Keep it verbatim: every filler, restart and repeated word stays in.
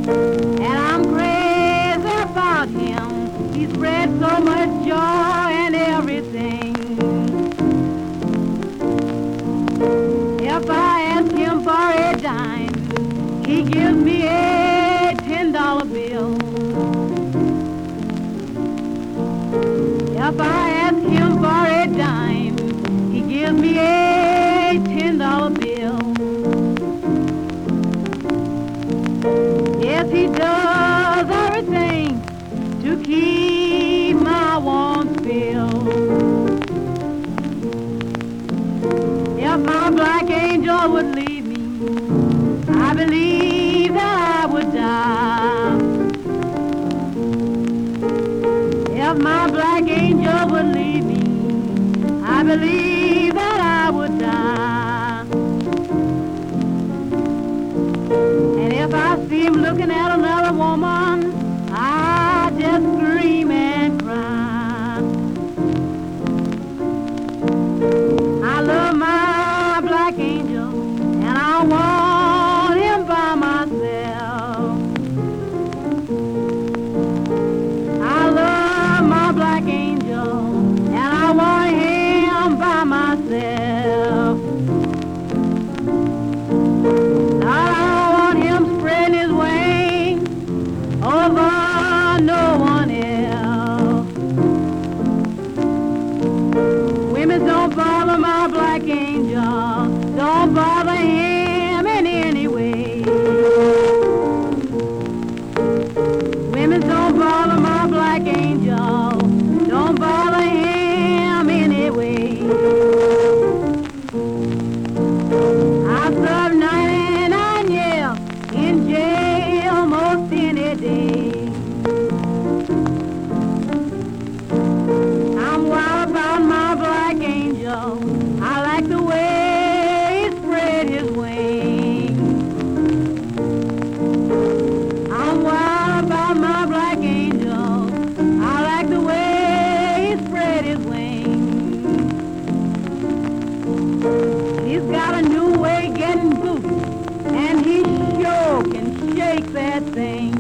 And I'm crazy about him. He spread so much joy and everything. If I ask him for a dime, he gives me a ten dollar bill. If I ask him for a dime, he gives me a ten dollar bill. Yes, he does everything to keep my wants filled. If my black angel would leave me, I believe that I would die. If my black angel would leave me, I believe that I would die. And if I see him looking at another woman, I just scream and cry. I love my black angel, and I want him by myself. I love my black angel, and I want him by myself. I want him spreading his wings over no one else. Women don't bother my black angel, don't bother him in any way. Women don't bother my black angel, don't bother him anyway. I served ninety-nine years in jail most any day. I'm wild about my black angel, I like the way he spread his wings. I'm wild about my black angel, I like the way he spread his wings. He's got a new way getting boots, and he sure can shake that thing.